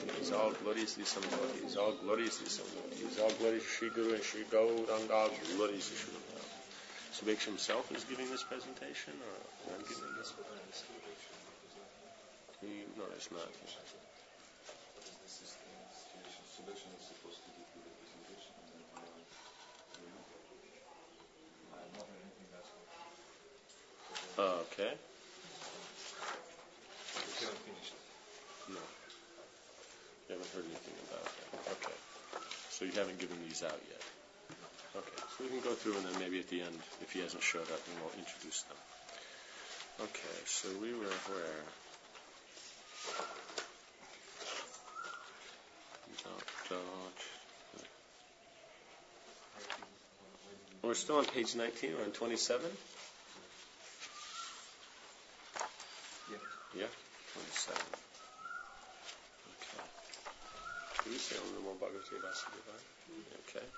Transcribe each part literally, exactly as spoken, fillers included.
devotees. All glories to some devotees. All glories to some devotees. All glories to Sri Guru and Sri Gauranga. All glories to Sri Guru. So Bhikshu himself is giving this presentation, or I'm giving this? He, no, it's not. Oh, okay. No. You haven't heard anything about that. Okay. So you haven't given these out yet. Okay. So we can go through, and then maybe at the end, if he hasn't showed up, then we'll introduce them. Okay. So we were where? We're still on page nineteen. We're on twenty-seven. Yeah, twenty-seven. Okay. Do we say on the more Bhagavate Vasudevaya? Okay.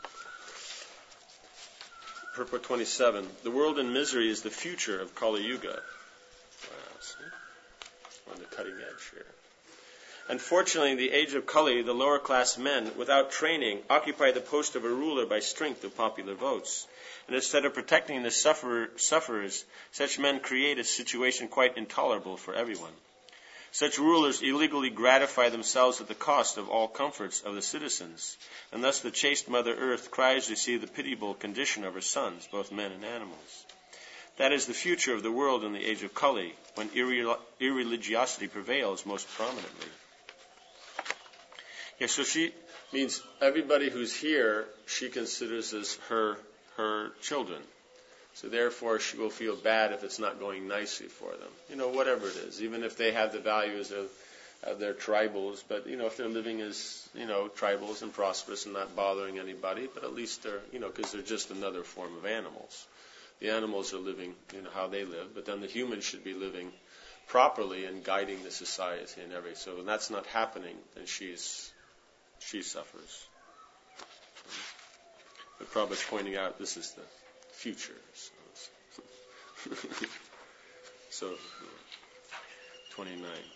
Purport twenty-seven. The world in misery is the future of Kali Yuga. Wow, see? On the cutting edge here. Unfortunately, in the age of Kali, the lower class men, without training, occupy the post of a ruler by strength of popular votes. And instead of protecting the sufferer, sufferers, such men create a situation quite intolerable for everyone. Such rulers illegally gratify themselves at the cost of all comforts of the citizens, and thus the chaste Mother Earth cries to see the pitiable condition of her sons, both men and animals. That is the future of the world in the age of Kali, when irre- irreligiosity prevails most prominently. Yeah, so she means everybody who's here, she considers as her her children. So therefore, she will feel bad if it's not going nicely for them. You know, whatever it is, even if they have the values of, of their tribals. But, you know, if they're living as, you know, tribals and prosperous and not bothering anybody, but at least they're, you know, because they're just another form of animals. The animals are living, you know, how they live. But then the humans should be living properly and guiding the society and everything. So when that's not happening, then she's... she suffers. But Prabhupada's pointing out this is the future. So, so twenty-nine.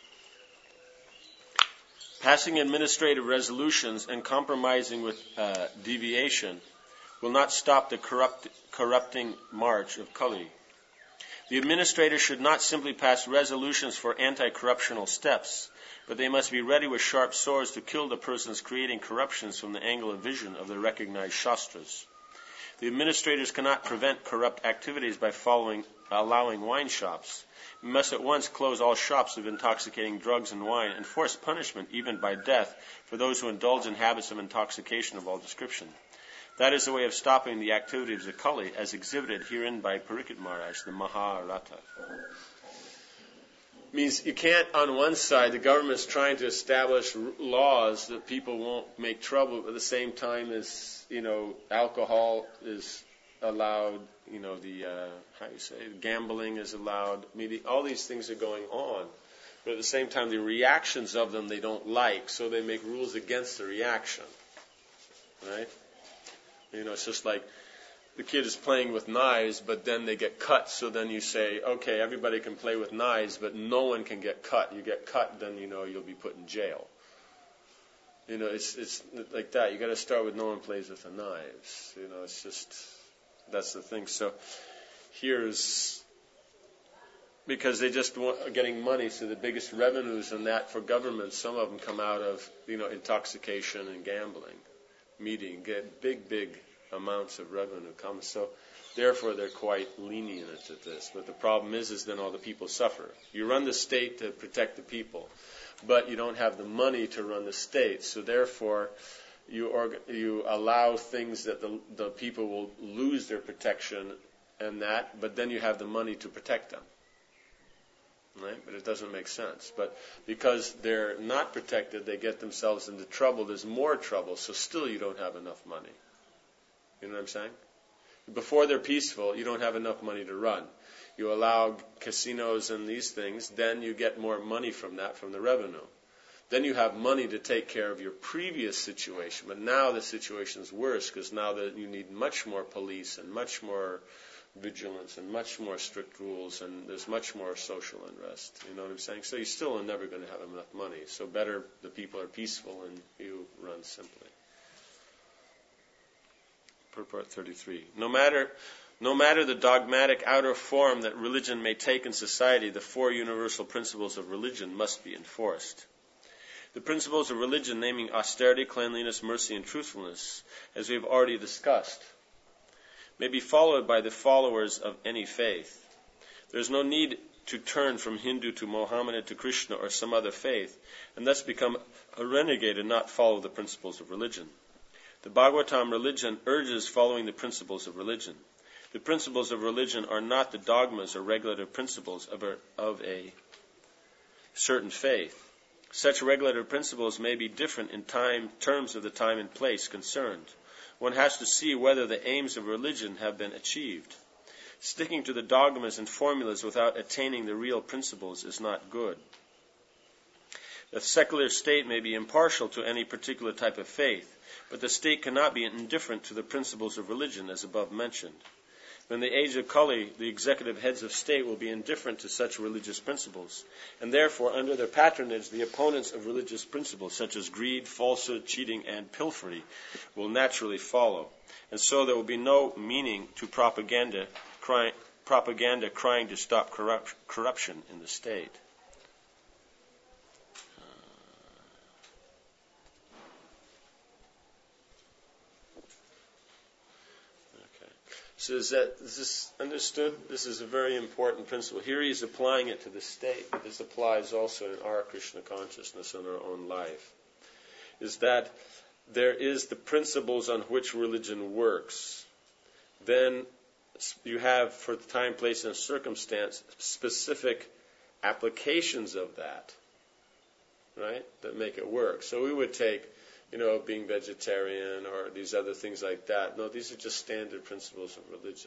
Passing administrative resolutions and compromising with uh, deviation will not stop the corrupt, corrupting march of Kali. The administrators should not simply pass resolutions for anti-corruptional steps, but they must be ready with sharp swords to kill the persons creating corruptions from the angle of vision of the recognized Shastras. The administrators cannot prevent corrupt activities by following, allowing wine shops. We must at once close all shops of intoxicating drugs and wine and force punishment, even by death, for those who indulge in habits of intoxication of all description. That is the way of stopping the activities of Kali, as exhibited herein by Parikshit Maharaj, the Maharata. Means you can't, on one side, the government's trying to establish r- laws that people won't make trouble, but at the same time as, you know, alcohol is allowed, you know, the, uh, how do you say, gambling is allowed. I mean, the, all these things are going on. But at the same time, the reactions of them they don't like, so they make rules against the reaction. Right? You know, it's just like the kid is playing with knives, but then they get cut. So then you say, okay, everybody can play with knives, but no one can get cut. You get cut, then you know you'll be put in jail. You know, it's it's like that. You got to start with no one plays with the knives. You know, it's just that's the thing. So here's because they just want, are getting money, so the biggest revenues in that for government, some of them come out of you know intoxication and gambling, meeting, get big big. amounts of revenue come. So therefore they're quite lenient at this. But the problem is, is then all the people suffer. You run the state to protect the people, but you don't have the money to run the state. So therefore you orga- you allow things that the, the people will lose their protection and that, but then you have the money to protect them. Right? But it doesn't make sense. But because they're not protected, they get themselves into trouble. There's more trouble, so still you don't have enough money. You know what I'm saying? Before they're peaceful, you don't have enough money to run. You allow casinos and these things, then you get more money from that, from the revenue. Then you have money to take care of your previous situation. But now the situation is worse because now that you need much more police and much more vigilance and much more strict rules, and there's much more social unrest. You know what I'm saying? So you still are never going to have enough money. So better the people are peaceful and you run simply. Purport thirty-three. No matter, no matter the dogmatic outer form that religion may take in society, the four universal principles of religion must be enforced. The principles of religion, naming austerity, cleanliness, mercy, and truthfulness, as we have already discussed, may be followed by the followers of any faith. There is no need to turn from Hindu to Mohammedan to Krishna or some other faith, and thus become a renegade and not follow the principles of religion. The Bhagavatam religion urges following the principles of religion. The principles of religion are not the dogmas or regulative principles of a, of a certain faith. Such regulative principles may be different in time, terms of the time and place concerned. One has to see whether the aims of religion have been achieved. Sticking to the dogmas and formulas without attaining the real principles is not good. The secular state may be impartial to any particular type of faith, but the state cannot be indifferent to the principles of religion as above mentioned. In the age of Kali, the executive heads of state will be indifferent to such religious principles, and therefore, under their patronage, the opponents of religious principles, such as greed, falsehood, cheating, and pilfery, will naturally follow. And so there will be no meaning to propaganda, cry, propaganda crying to stop corrupt, corruption in the state. So is that is this understood? This is a very important principle. Here he is applying it to the state, but this applies also in our Krishna consciousness in our own life. Is that there is the principles on which religion works. Then you have, for the time, place, and circumstance, specific applications of that, right, that make it work. So we would take, you know, being vegetarian or these other things like that. No, these are just standard principles of religion.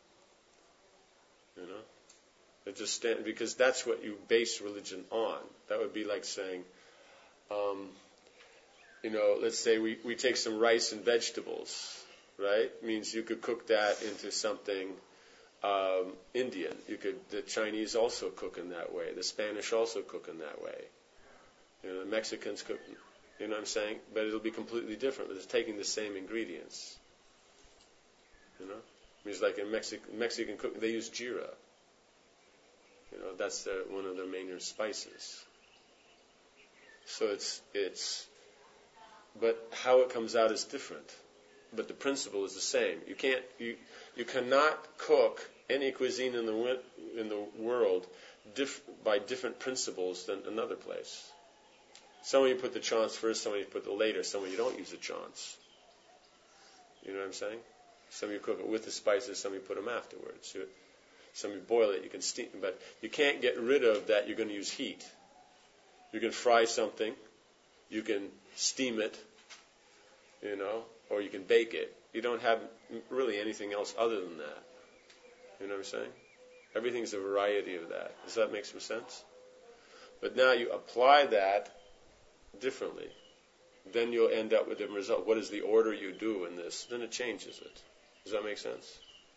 You know? They're just stand, because that's what you base religion on. That would be like saying, um, you know, let's say we, we take some rice and vegetables, right? It means you could cook that into something um, Indian. You could, the Chinese also cook in that way. The Spanish also cook in that way. You know, the Mexicans cook. You know what I'm saying? But it'll be completely different. But it's taking the same ingredients. You know? I mean, it's like in Mexic- Mexican cooking, they use jeera. You know, that's their, one of their main spices. So it's, it's, but how it comes out is different. But the principle is the same. You can't, you, you cannot cook any cuisine in the, in the world diff, by different principles than another place. Some of you put the chance first, some of you put the later, some of you don't use the chance. You know what I'm saying? Some of you cook it with the spices, some of you put them afterwards. Some of you boil it, you can steam it, but you can't get rid of that you're going to use heat. You can fry something, you can steam it, you know, or you can bake it. You don't have really anything else other than that. You know what I'm saying? Everything's a variety of that. Does that make some sense? But now you apply that differently, then you'll end up with a different result. What is the order you do in this? Then it changes it. Does that make sense?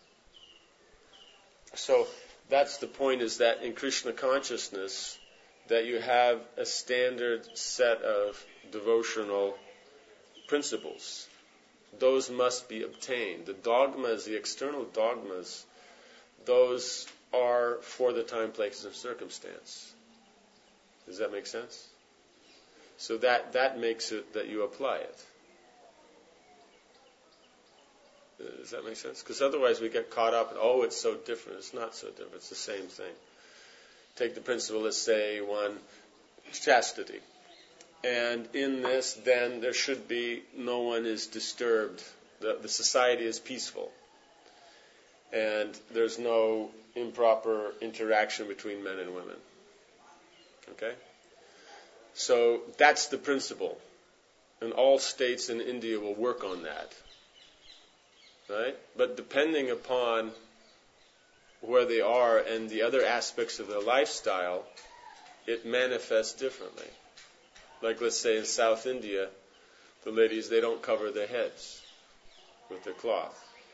So that's the point, is that in Krishna consciousness, that you have a standard set of devotional principles. Those must be obtained. The dogmas, the external dogmas, those are for the time, place, and circumstance. Does that make sense? So that, that makes it that you apply it. Does that make sense? Because otherwise we get caught up in, oh, it's so different. It's not so different. It's the same thing. Take the principle, let's say, one, chastity. And in this, then, there should be, no one is disturbed. The, the society is peaceful. And there's no improper interaction between men and women. Okay? So that's the principle. And all states in India will work on that. Right? But depending upon where they are and the other aspects of their lifestyle, it manifests differently. Like, let's say in South India, the ladies, they don't cover their heads with their cloth.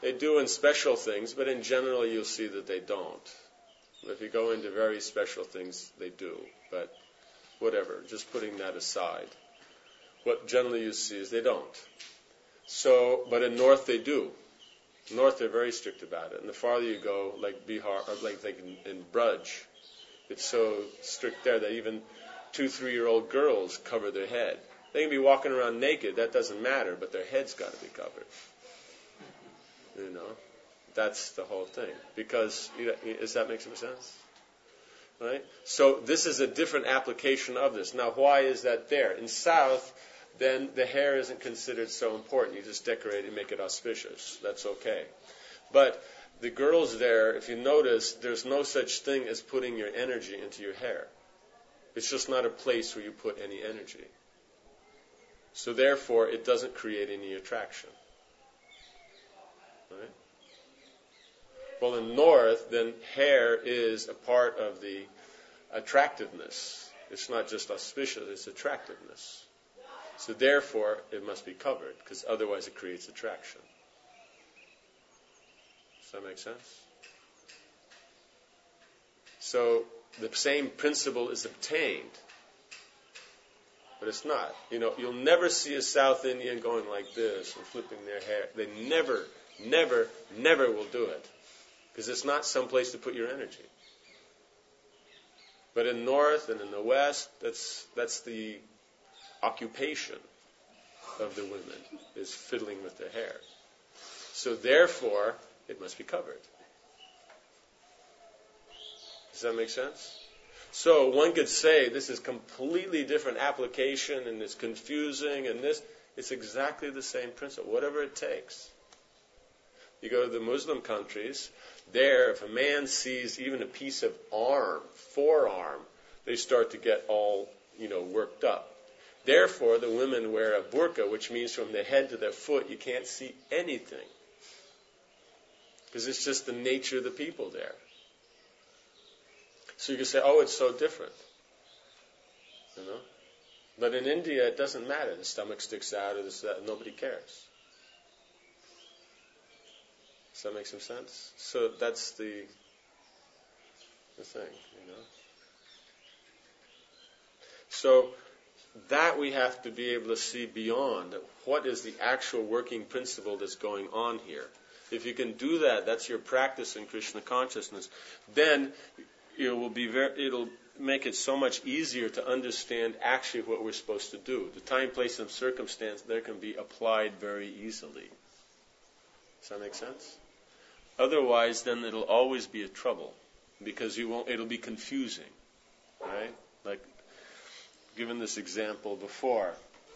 They do in special things, but in general you'll see that they don't. If you go into very special things, they do. But whatever, just putting that aside. What generally you see is they don't. So, but in North they do. North they're very strict about it. And the farther you go, like Bihar, or like, like in, in Braj, it's so strict there that even two, three-year-old girls cover their head. They can be walking around naked, that doesn't matter, but their head's got to be covered. You know, that's the whole thing. Because, you know, does that make some sense? Right? So this is a different application of this. Now, why is that there? In South, then the hair isn't considered so important. You just decorate it and make it auspicious. That's okay. But the girls there, if you notice, there's no such thing as putting your energy into your hair. It's just not a place where you put any energy. So therefore, it doesn't create any attraction. Right? Well, in North, then hair is a part of the attractiveness. It's not just auspicious, it's attractiveness. So therefore, it must be covered, because otherwise it creates attraction. Does that make sense? So the same principle is obtained, but it's not. You know, you'll never see a South Indian going like this and flipping their hair. They never, never, never will do it, because it's not some place to put your energy. But in North and in the West, that's that's the occupation of the women, is fiddling with their hair. So therefore, it must be covered. Does that make sense? So one could say this is completely different application and it's confusing and this, it's exactly the same principle, whatever it takes. You go to the Muslim countries, there if a man sees even a piece of arm, forearm, they start to get all, you know, worked up. Therefore, the women wear a burqa, which means from the head to their foot you can't see anything. Because it's just the nature of the people there. So you can say, oh, it's so different. You know? But in India, it doesn't matter. The stomach sticks out or this, that, nobody cares. Does that make some sense? So that's the the thing, you know. So that we have to be able to see beyond. What is the actual working principle that's going on here? If you can do that, that's your practice in Krishna consciousness. Then it will be very, it'll make it so much easier to understand actually what we're supposed to do. The time, place, and circumstance there can be applied very easily. Does that make sense? Otherwise, then it'll always be a trouble because you won't. It'll be confusing, right? Like given this example before,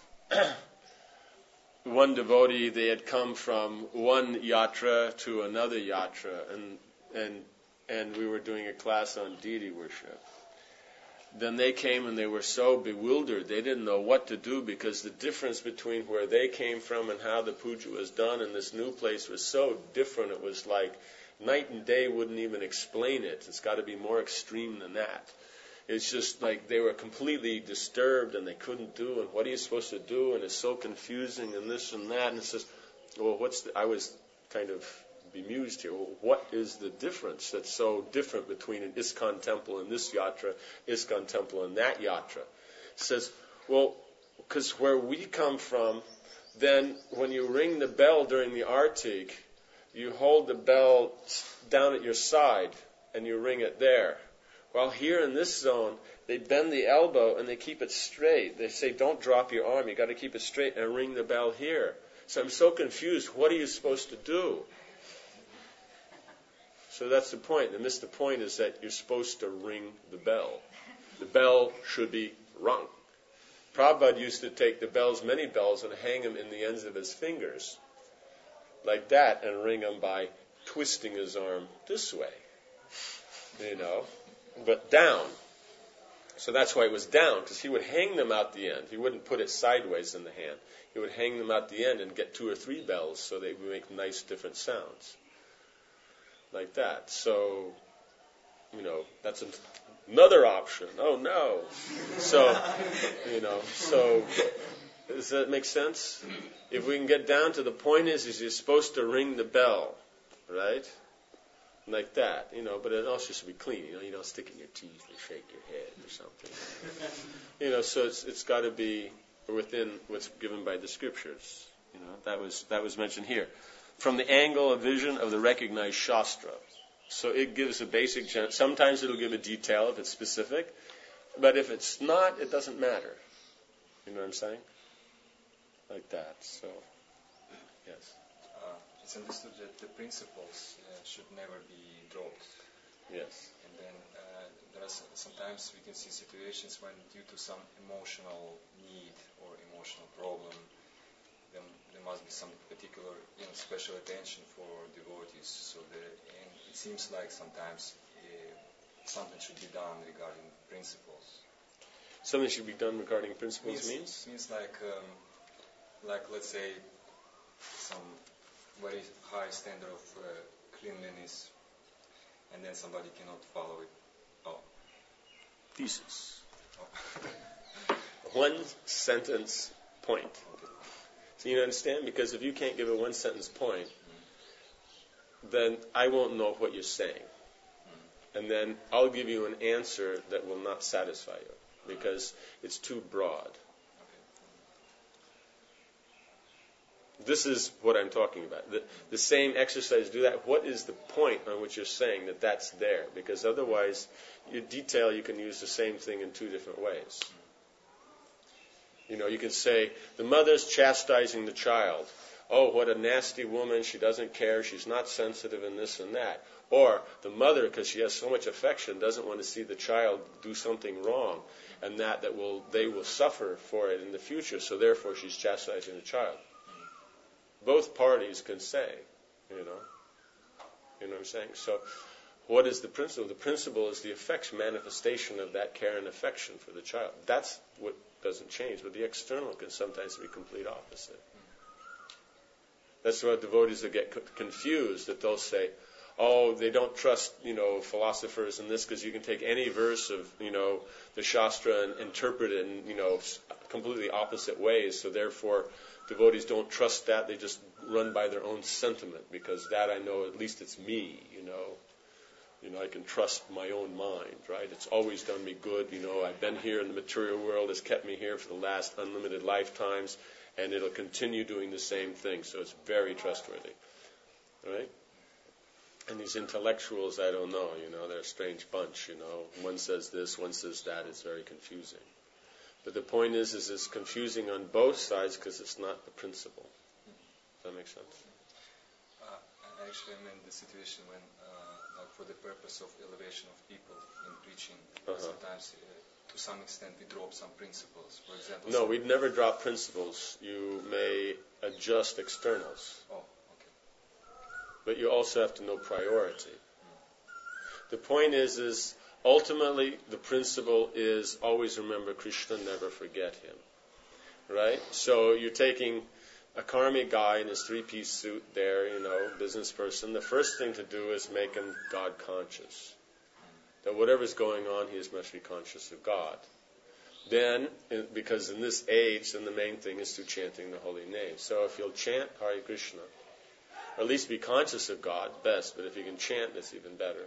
one devotee, they had come from one yatra to another yatra, and and and we were doing a class on deity worship. Then they came and they were so bewildered, they didn't know what to do because the difference between where they came from and how the puja was done in this new place was so different. It was like night and day wouldn't even explain it. It's got to be more extreme than that. It's just like they were completely disturbed and they couldn't do, and what are you supposed to do, and it's so confusing and this and that. And it says, well, what's the, I was kind of bemused here. Well, what is the difference that's so different between an ISKCON temple and this yatra, ISKCON temple and that yatra? It says, well, because where we come from, then when you ring the bell during the artik, you hold the bell down at your side and you ring it there. While here in this zone, they bend the elbow and they keep it straight. They say, don't drop your arm, you got to keep it straight and ring the bell here. So I'm so confused. What are you supposed to do? So that's the point. And this, the point is that you're supposed to ring the bell. The bell should be rung. Prabhupada used to take the bells, many bells, and hang them in the ends of his fingers, like that, and ring them by twisting his arm this way, you know, but down. So that's why it was down, because he would hang them out the end. He wouldn't put it sideways in the hand. He would hang them out the end and get two or three bells so they would make nice different sounds. Like that. So, you know, that's an, another option. Oh, no. So, you know, so Does that make sense? If we can get down to the point is, is you're supposed to ring the bell, right? Like that, you know, but it also should be clean. You know, you don't stick in your teeth and shake your head or something. You know, so it's it's got to be within what's given by the scriptures. You know, that was that was mentioned here. From the angle of vision of the recognized Shastra. So it gives a basic, sometimes it'll give a detail if it's specific, but if it's not, it doesn't matter. You know what I'm saying? Like that, so, yes. Uh, it's understood that the principles uh, should never be dropped. Yes. And then uh, there are some, sometimes we can see situations when due to some emotional need or emotional problem, then there must be some particular, you know, special attention for devotees. So the, and it seems like sometimes uh, something should be done regarding principles. Something should be done regarding principles means? Means, means like, um, like let's say, some very high standard of uh, cleanliness, and then somebody cannot follow it. Oh. Thesis. Oh. One sentence point. Okay. So you understand? Because if you can't give a one sentence point, mm. then I won't know what you're saying. Mm. And then I'll give you an answer that will not satisfy you because it's too broad. This is what I'm talking about. The, the same exercise, do that. What is the point on which you're saying that that's there? Because otherwise, your detail, you can use the same thing in two different ways. You know, you can say, the mother's chastising the child. Oh, what a nasty woman. She doesn't care. She's not sensitive and this and that. Or the mother, because she has so much affection, doesn't want to see the child do something wrong. And that, that will they will suffer for it in the future. So therefore, she's chastising the child. Both parties can say, you know. You know what I'm saying? So what is the principle? The principle is the affection, manifestation of that care and affection for the child. That's what doesn't change. But the external can sometimes be complete opposite. That's why devotees will get confused, that they'll say, oh, they don't trust, you know, philosophers in this because you can take any verse of, you know, the Shastra and interpret it in, you know, completely opposite ways. So therefore, devotees don't trust that. They just run by their own sentiment because that I know, at least it's me, you know. You know, I can trust my own mind, right? It's always done me good. You know, I've been here in the material world. It's kept me here for the last unlimited lifetimes, and it'll continue doing the same thing. So it's very trustworthy, right? And these intellectuals, I don't know, you know, they're a strange bunch, you know. One says this, one says that. It's very confusing. But the point is, is it's confusing on both sides because it's not the principle. Does that make sense? Uh, actually, I'm in the situation when, uh, like for the purpose of elevation of people in preaching, uh-huh. sometimes uh, to some extent we drop some principles. For example, no, we'd never drop principles. You may adjust externals. Oh, okay. But you also have to know priority. Mm. The point is, is ultimately, the principle is always remember Krishna, never forget him. Right? So you're taking a karmic guy in his three-piece suit there, you know, business person. The first thing to do is make him God conscious. That whatever's going on, he must be conscious of God. Then, because in this age, then the main thing is through chanting the holy name. So if you'll chant Hare Krishna, or at least be conscious of God, best, but if you can chant, that's even better.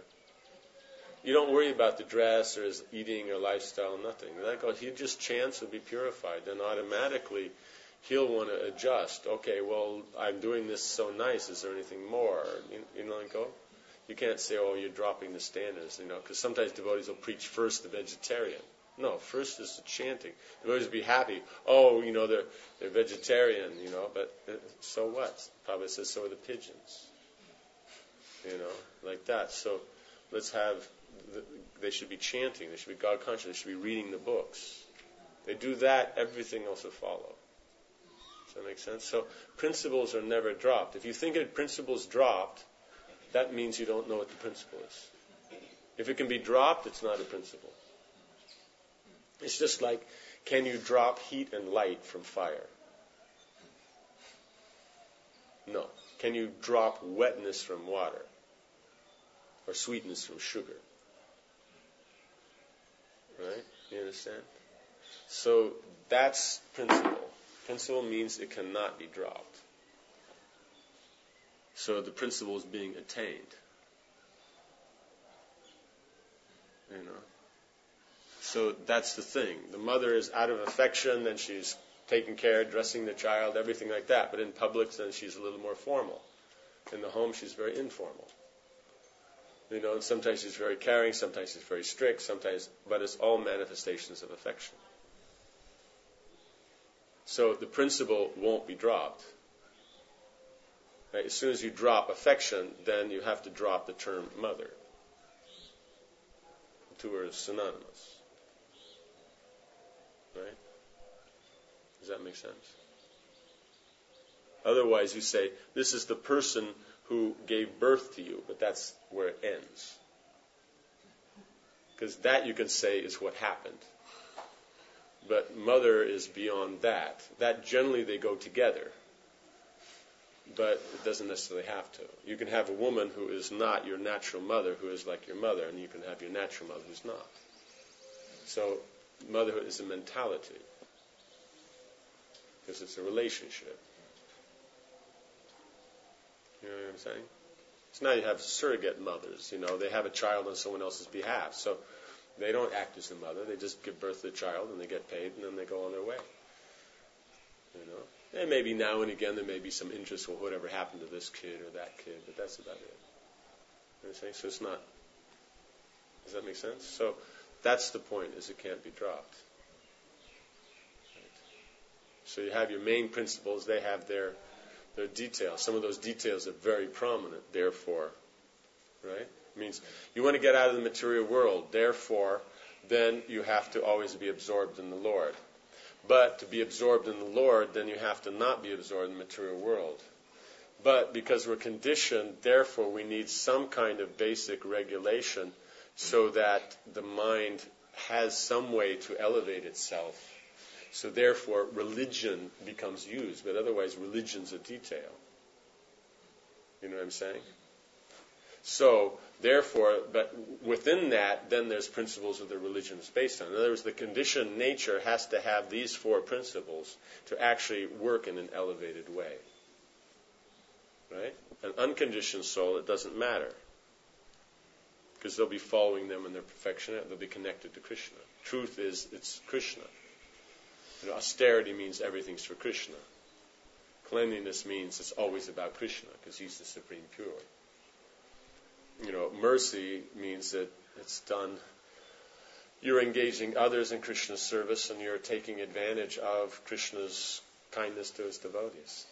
You don't worry about the dress or his eating or lifestyle, nothing. That goes, he just chants and be purified. Then automatically he'll want to adjust. Okay, well, I'm doing this so nice. Is there anything more? You, you know, go. You can't say, oh, you're dropping the standards, you know, because sometimes devotees will preach first the vegetarian. No, first is the chanting. Devotees will be happy. Oh, you know, they're they're vegetarian, you know, but uh, so what? Prabhupada says so are the pigeons. You know, like that. So let's have. They should be chanting. They should be God conscious. They should be reading the books. They do that, everything else will follow. Does that make sense? So principles are never dropped. If you think a principle's dropped, that means you don't know what the principle is. If it can be dropped, it's not a principle. It's just like, can you drop heat and light from fire? No. Can you drop wetness from water? Or sweetness from sugar? Right? You understand? So that's principle. Principle means it cannot be dropped. So the principle is being attained. You know. So that's the thing. The mother is out of affection, then she's taking care, dressing the child, everything like that. But in public, then she's a little more formal. In the home, she's very informal. You know, and sometimes she's very caring, sometimes she's very strict, sometimes, but it's all manifestations of affection. So the principle won't be dropped. Right? As soon as you drop affection, then you have to drop the term mother. The two are synonymous. Right? Does that make sense? Otherwise, you say, this is the person who gave birth to you, but that's where it ends. Because that, you can say, is what happened. But mother is beyond that. That, generally, they go together. But it doesn't necessarily have to. You can have a woman who is not your natural mother, who is like your mother, and you can have your natural mother who's not. So motherhood is a mentality. Because it's a relationship. You know what I'm saying? So now you have surrogate mothers. You know, they have a child on someone else's behalf. So they don't act as the mother. They just give birth to the child, and they get paid, and then they go on their way. You know? And maybe now and again there may be some interest, well, whatever happened to this kid or that kid, but that's about it. You know what I'm saying? So it's not... Does that make sense? So that's the point, is it can't be dropped. Right? So you have your main principles. They have their... They're details. Some of those details are very prominent, therefore. Right? It means you want to get out of the material world, therefore, then you have to always be absorbed in the Lord. But to be absorbed in the Lord, then you have to not be absorbed in the material world. But because we're conditioned, therefore we need some kind of basic regulation so that the mind has some way to elevate itself. So therefore, religion becomes used, but otherwise religion's a detail. You know what I'm saying? So, therefore, but within that, then there's principles that the religion is based on. In other words, the conditioned nature has to have these four principles to actually work in an elevated way. Right? An unconditioned soul, it doesn't matter. Because they'll be following them in their perfection. They'll be connected to Krishna. Truth is, it's Krishna. You know, austerity means everything's for Krishna. Cleanliness means it's always about Krishna, because he's the supreme pure. You know, mercy means that it's done, you're engaging others in Krishna's service, and you're taking advantage of Krishna's kindness to his devotees.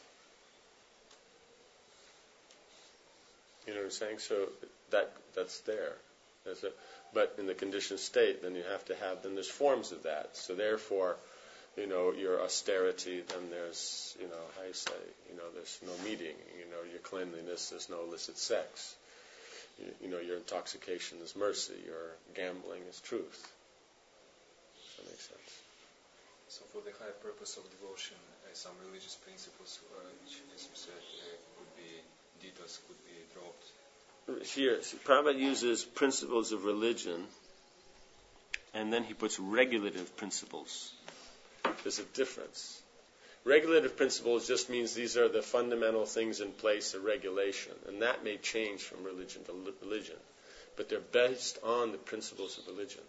You know what I'm saying? So that that's there. That's a, but in the conditioned state, then you have to have, then there's forms of that. So therefore, you know, your austerity, then there's, you know, how you say, you know, there's no meeting. You know, your cleanliness, there's no illicit sex. You, you know, your intoxication is mercy. Your gambling is truth. Does that make sense? So for the higher purpose of devotion, uh, some religious principles, uh, which, as you said, uh, could be, details could be dropped. Here, see, Prabhupada uses principles of religion, and then he puts regulative principles. There's a difference. Regulative principles just means these are the fundamental things in place of regulation, and that may change from religion to religion, but they're based on the principles of religion.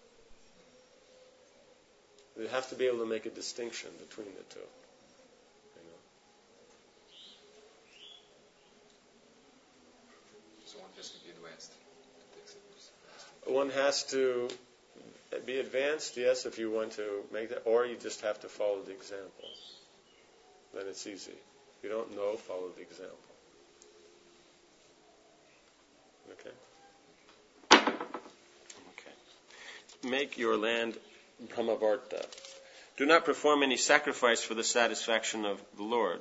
You have to be able to make a distinction between the two. You know? So one has to be advanced. One has to be advanced, yes, if you want to make that, or you just have to follow the example. Then it's easy. If you don't know, follow the example. Okay? Okay. Make your land Brahmavarta. Do not perform any sacrifice for the satisfaction of the Lord.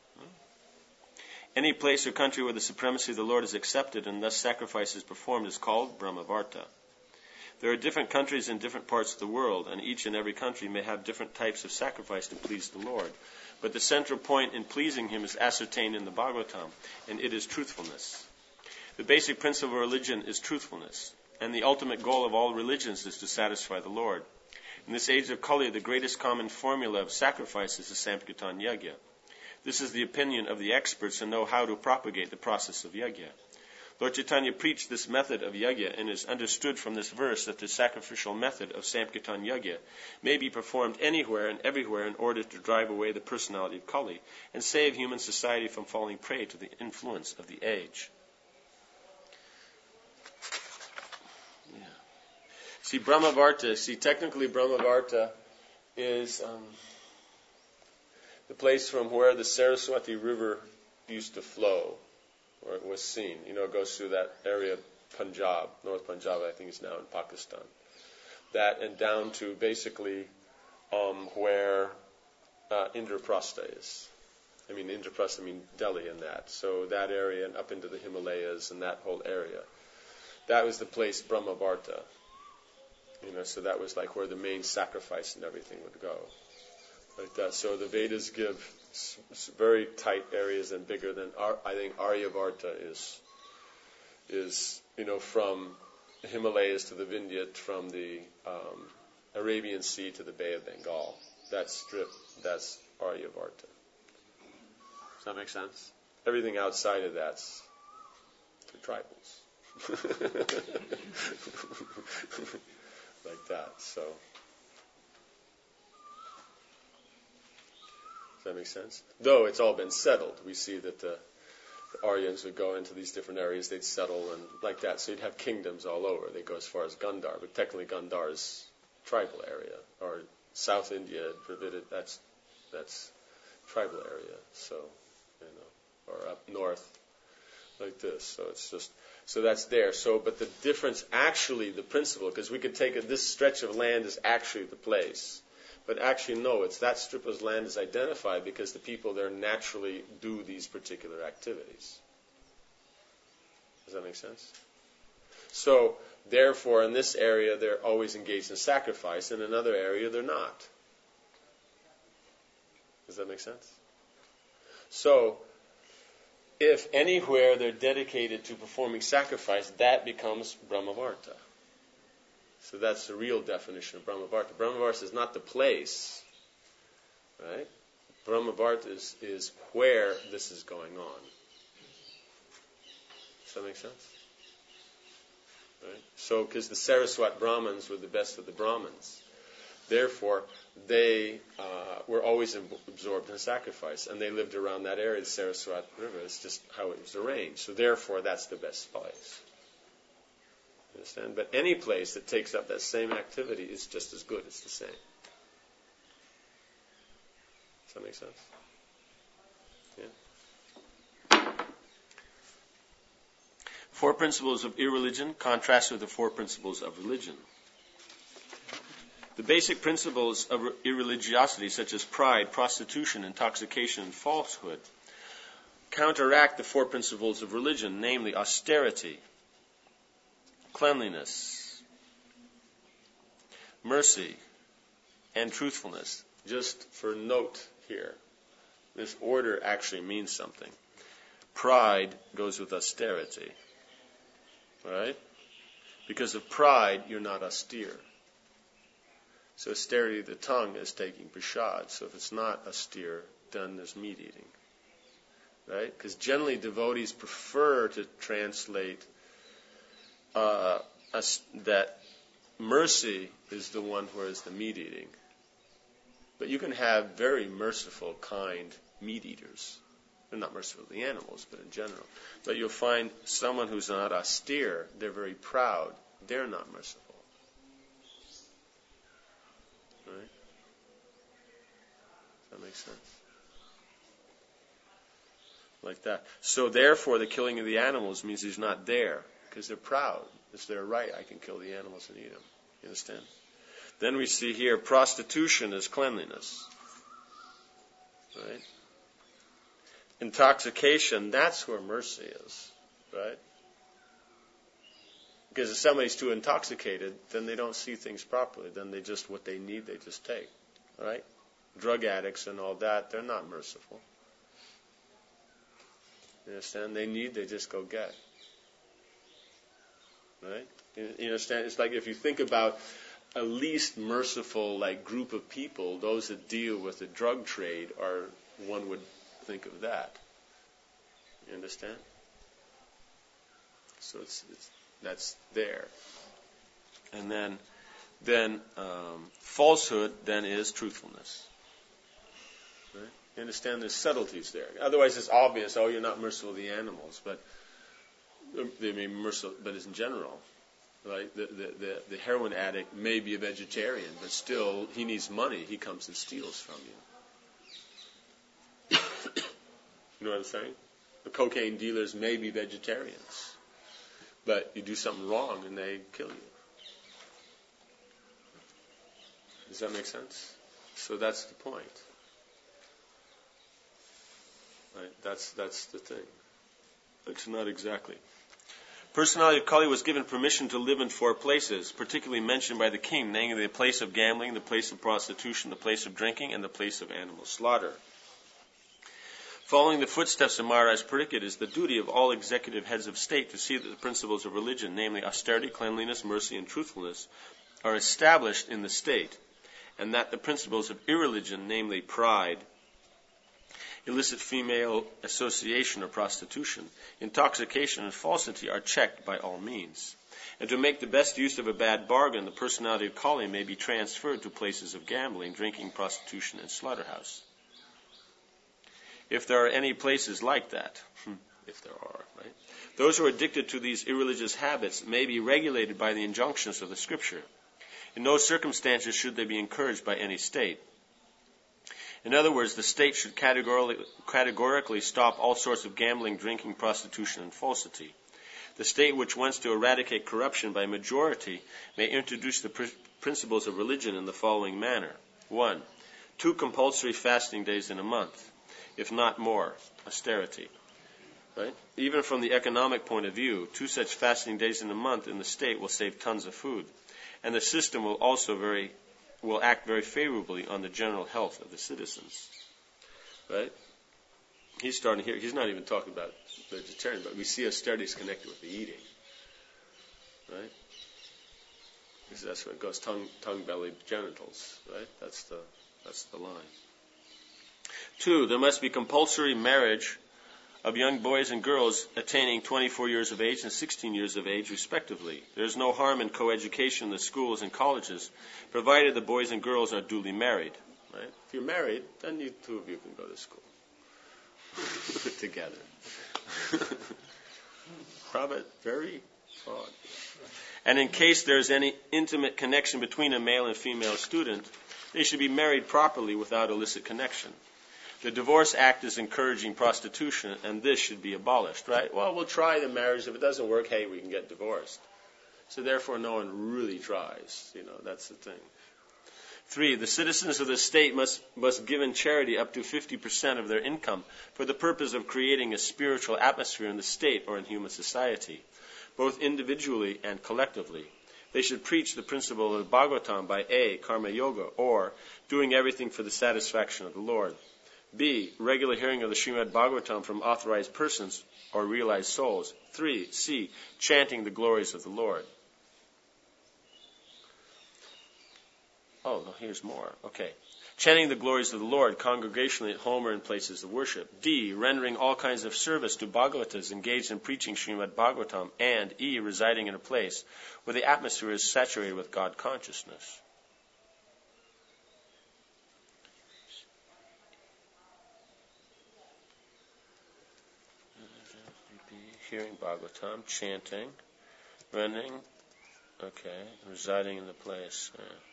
Any place or country where the supremacy of the Lord is accepted and thus sacrifice is performed is called Brahmavarta. There are different countries in different parts of the world, and each and every country may have different types of sacrifice to please the Lord. But the central point in pleasing Him is ascertained in the Bhagavatam, and it is truthfulness. The basic principle of religion is truthfulness, and the ultimate goal of all religions is to satisfy the Lord. In this age of Kali, the greatest common formula of sacrifice is the Sankirtan Yajna. This is the opinion of the experts who know how to propagate the process of yajna. Lord Chaitanya preached this method of yajna and is understood from this verse that the sacrificial method of Sankirtan Yajna may be performed anywhere and everywhere in order to drive away the personality of Kali and save human society from falling prey to the influence of the age. Yeah. See, Brahmavarta, see, technically Brahmavarta is um, the place from where the Saraswati River used to flow, where it was seen. You know, it goes through that area of Punjab, North Punjab, I think it's now in Pakistan. That and down to basically um, where uh, Indraprastha is. I mean, Indraprastha, I mean Delhi and that. So that area and up into the Himalayas and that whole area. That was the place, Brahmavarta. You know, so that was like where the main sacrifice and everything would go. Like that. So the Vedas give s- s- very tight areas and bigger than Ar- I think Aryavarta is is you know from the Himalayas to the Vindhya, from the um, Arabian Sea to the Bay of Bengal. That strip, that's Aryavarta. Does that make sense? Everything outside of that's the tribals. Like that. So. Does that make sense? Though it's all been settled. We see that the, the Aryans would go into these different areas, they'd settle and like that. So you'd have kingdoms all over. They go as far as Gandhar, but technically Gandhar is tribal area. Or South India, Dravidic, that's that's tribal area. So, you know, or up north like this. So it's just so that's there. So, but the difference, actually, the principle, because we could take it, this stretch of land is actually the place. But actually, no, it's that strip of land is identified because the people there naturally do these particular activities. Does that make sense? So, therefore, in this area, they're always engaged in sacrifice. In another area, they're not. Does that make sense? So, if anywhere they're dedicated to performing sacrifice, that becomes Brahmavarta. So that's the real definition of Brahmavarta. Brahmavarta is not the place, right? Brahmavarta is, is where this is going on. Does that make sense? Right? So, because the Saraswat Brahmins were the best of the Brahmins, therefore they uh, were always absorbed in sacrifice, and they lived around that area, the Saraswat River. It's just how it was arranged. So, therefore, that's the best place. Understand? But any place that takes up that same activity is just as good. It's the same. Does that make sense? Yeah. Four principles of irreligion contrast with the four principles of religion. The basic principles of irreligiosity, such as pride, prostitution, intoxication, and falsehood, counteract the four principles of religion, namely austerity, cleanliness, mercy, and truthfulness. Just for note here, this order actually means something. Pride goes with austerity, right? Because of pride, you're not austere. So austerity of the tongue is taking prasad. So if it's not austere, then there's meat eating, right? Because generally devotees prefer to translate Uh, that mercy is the one where is the meat eating. But you can have very merciful, kind meat eaters. They're not merciful to the animals, but in general. But you'll find someone who's not austere, they're very proud, they're not merciful. Right? Does that make sense? Like that. So therefore, the killing of the animals means he's not there. Because they're proud. It's their right. I can kill the animals and eat them. You understand? Then we see here prostitution is cleanliness. Right? Intoxication, that's where mercy is. Right? Because if somebody's too intoxicated, then they don't see things properly. Then they just, what they need, they just take. Right? Drug addicts and all that, they're not merciful. You understand? They need, they just go get. Right? You understand? It's like if you think about a least merciful like group of people, those that deal with the drug trade, are one would think of that. You understand? So it's, it's that's there. And then, then um, falsehood then is truthfulness. Right? You understand there's subtleties there. Otherwise, it's obvious. Oh, you're not merciful to the animals, but they may be merciful, but it's in general. Right? The, the, the, the heroin addict may be a vegetarian, but still, he needs money. He comes and steals from you. You know what I'm saying? The cocaine dealers may be vegetarians, but you do something wrong and they kill you. Does that make sense? So that's the point. Right? That's that's the thing. It's not exactly. Personality of Kali was given permission to live in four places, particularly mentioned by the king, namely the place of gambling, the place of prostitution, the place of drinking, and the place of animal slaughter. Following the footsteps of Maharaj Pariksit is the duty of all executive heads of state to see that the principles of religion, namely austerity, cleanliness, mercy, and truthfulness, are established in the state, and that the principles of irreligion, namely pride, illicit female association or prostitution, intoxication and falsity are checked by all means. And to make the best use of a bad bargain, the personality of Kali may be transferred to places of gambling, drinking, prostitution, and slaughterhouse. If there are any places like that, if there are, right? Those who are addicted to these irreligious habits may be regulated by the injunctions of the scripture. In no circumstances should they be encouraged by any state. In other words, the state should categorically, categorically stop all sorts of gambling, drinking, prostitution, and falsity. The state which wants to eradicate corruption by majority may introduce the pr- principles of religion in the following manner. One, two compulsory fasting days in a month, if not more, austerity. Right? Even from the economic point of view, two such fasting days in a month in the state will save tons of food. And the system will also very will act very favorably on the general health of the citizens. Right? He's starting here. He's not even talking about vegetarian, but we see austerity is connected with the eating. Right? Because that's what it goes, tongue, tongue, belly, genitals. Right? That's the that's the line. Two, there must be compulsory marriage of young boys and girls attaining twenty-four years of age and sixteen years of age, respectively. There is no harm in coeducation in the schools and colleges, provided the boys and girls are duly married. Right? If you're married, then you two of you can go to school together. Prabhat, very odd. And in case there is any intimate connection between a male and female student, they should be married properly without illicit connection. The Divorce Act is encouraging prostitution, and this should be abolished, right? Well, we'll try the marriage. If it doesn't work, hey, we can get divorced. So therefore, no one really tries. You know, that's the thing. Three, the citizens of the state must, must give in charity up to fifty percent of their income for the purpose of creating a spiritual atmosphere in the state or in human society, both individually and collectively. They should preach the principle of Bhagavatam by A, Karma Yoga, or doing everything for the satisfaction of the Lord. B, regular hearing of the Srimad Bhagavatam from authorized persons or realized souls. Three, C, chanting the glories of the Lord. Oh, no, here's more. Okay. Chanting the glories of the Lord congregationally at home or in places of worship. D, rendering all kinds of service to Bhagavatas engaged in preaching Srimad Bhagavatam. And E, residing in a place where the atmosphere is saturated with God consciousness. Hearing Bhagavatam, chanting, rendering, okay, residing in the place.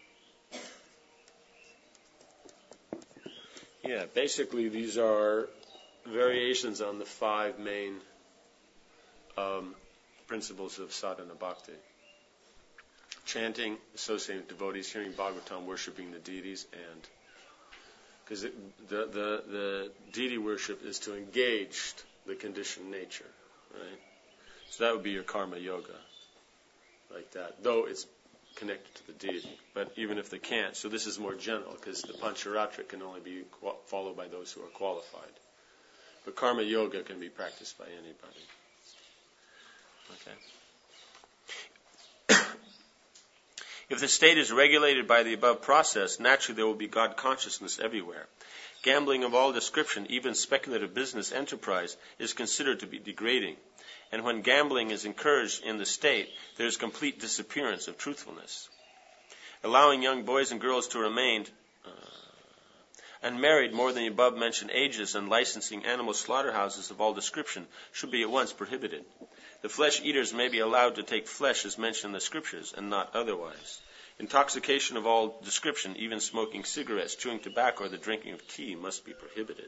Yeah. yeah, basically these are variations on the five main um, principles of sadhana bhakti. Chanting, associating with devotees, hearing Bhagavatam, worshipping the deities, and because the, the, the deity worship is to engage the conditioned nature. Right? So that would be your karma yoga, like that, though it's connected to the deity. But even if they can't, so this is more general, because the Pancharatra can only be qual- followed by those who are qualified. But karma yoga can be practiced by anybody. Okay. If the state is regulated by the above process, naturally there will be God consciousness everywhere. Gambling of all description, even speculative business enterprise, is considered to be degrading. And when gambling is encouraged in the state, there is complete disappearance of truthfulness. Allowing young boys and girls to remain uh, unmarried more than the above-mentioned ages and licensing animal slaughterhouses of all description should be at once prohibited. The flesh-eaters may be allowed to take flesh as mentioned in the scriptures and not otherwise. Intoxication of all description, even smoking cigarettes, chewing tobacco, or the drinking of tea must be prohibited.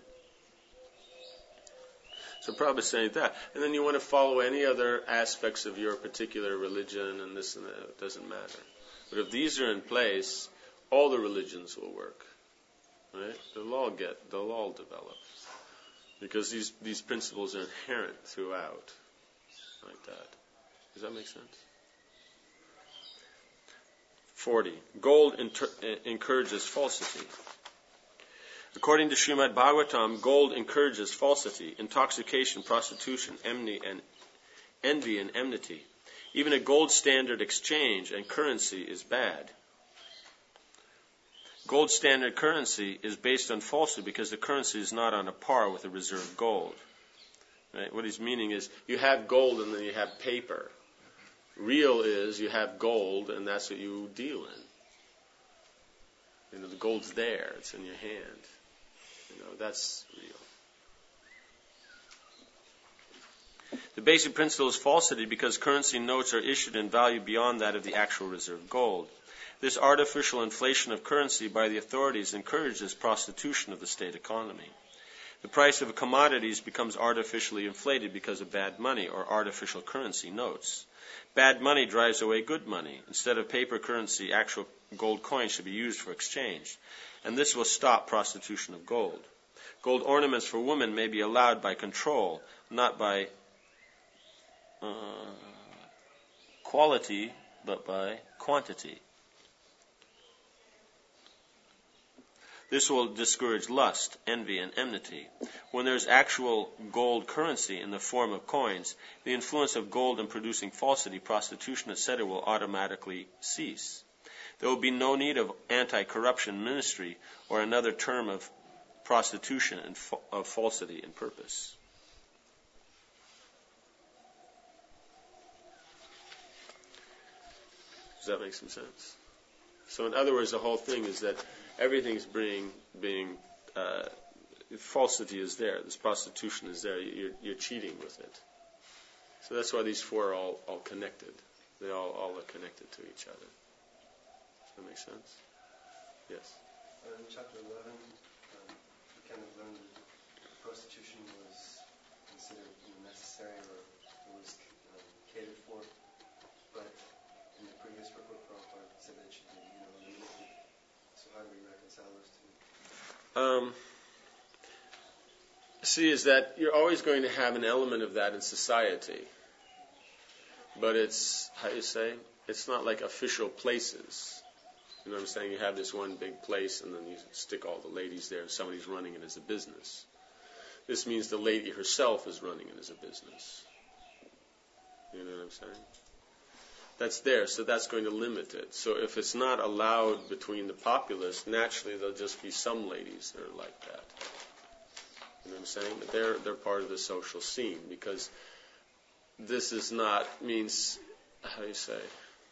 So Prabhupada is saying that. And then you want to follow any other aspects of your particular religion and this and that, it doesn't matter. But if these are in place, all the religions will work. Right? They'll all get, they'll all develop. Because these, these principles are inherent throughout. Like that. Does that make sense? forty. Gold inter- encourages falsity. According to Srimad Bhagavatam, gold encourages falsity, intoxication, prostitution, envy, and envy and enmity. Even a gold standard exchange and currency is bad. Gold standard currency is based on falsity because the currency is not on a par with the reserve gold. Right? What he's meaning is you have gold and then you have paper. Real is you have gold and that's what you deal in. You know, the gold's there. It's in your hand. You know, that's real. The basic principle is falsity because currency notes are issued in value beyond that of the actual reserve gold. This artificial inflation of currency by the authorities encourages prostitution of the state economy. The price of commodities becomes artificially inflated because of bad money or artificial currency notes. Bad money drives away good money. Instead of paper currency, actual gold coins should be used for exchange. And this will stop prostitution of gold. Gold ornaments for women may be allowed by control, not by uh, quality, but by quantity. This will discourage lust, envy, and enmity. When there is actual gold currency in the form of coins, the influence of gold in producing falsity, prostitution, et cetera will automatically cease. There will be no need of anti-corruption ministry or another term of prostitution and fa- of falsity and purpose. Does that make some sense? So in other words, the whole thing is that everything's being, being uh, falsity is there. This prostitution is there. You're, you're cheating with it. So that's why these four are all, all connected. They all, all are connected to each other. Does that make sense? Yes? Uh, in chapter eleven, um, we kind of learned that prostitution was considered you know, necessary or it was um, catered for. But in the previous report, Prabhupada said that it should be you know, limited. So how do we reconcile those two? Um, see, is that you're always going to have an element of that in society. But it's, how do you say, it's not like official places. You know what I'm saying? You have this one big place and then you stick all the ladies there and somebody's running it as a business. This means the lady herself is running it as a business. You know what I'm saying? That's there, so that's going to limit it. So if it's not allowed between the populace, naturally there'll just be some ladies that are like that. You know what I'm saying? But they're they're part of the social scene because this is not means how do you say?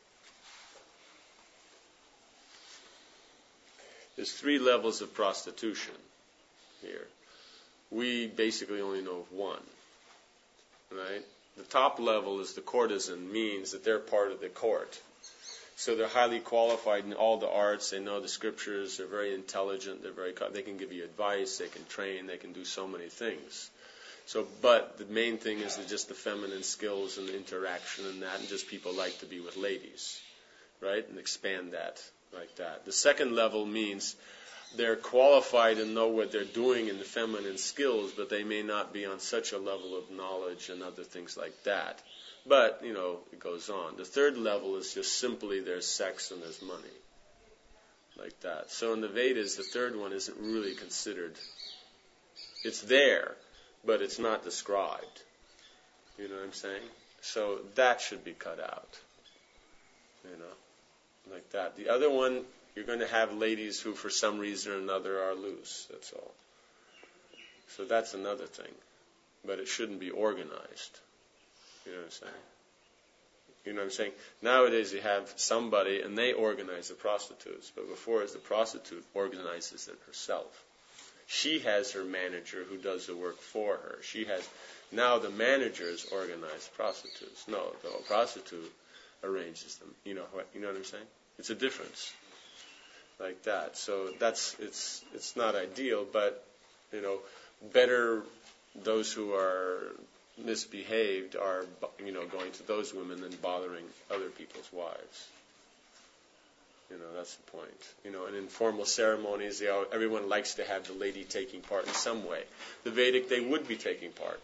There's three levels of prostitution here. We basically only know of one, right? The top level is the courtesan, means that they're part of the court. So they're highly qualified in all the arts. They know the scriptures. They're very intelligent. They're very. They can give you advice. They can train. They can do so many things. So, but the main thing is just the feminine skills and the interaction and that, and just people like to be with ladies, right? And expand that like that. The second level means they're qualified and know what they're doing in the feminine skills, but they may not be on such a level of knowledge and other things like that. But, you know, it goes on. The third level is just simply there's sex and there's money. Like that. So in the Vedas, the third one isn't really considered. It's there, but it's not described. You know what I'm saying? So that should be cut out. You know? like that. The other one, you're going to have ladies who, for some reason or another, are loose. That's all. So that's another thing. But it shouldn't be organized. You know what I'm saying? You know what I'm saying? Nowadays you have somebody and they organize the prostitutes. But before, as the prostitute organizes it herself. She has her manager who does the work for her. She has, now the managers organize prostitutes. No, the prostitute arranges them. You know what, you know what I'm saying? It's a difference. Like that. So that's, it's, it's not ideal, but, you know, better those who are misbehaved are, you know, going to those women than bothering other people's wives. You know, that's the point. You know, in informal ceremonies, they all, everyone likes to have the lady taking part in some way. The Vedic, they would be taking part.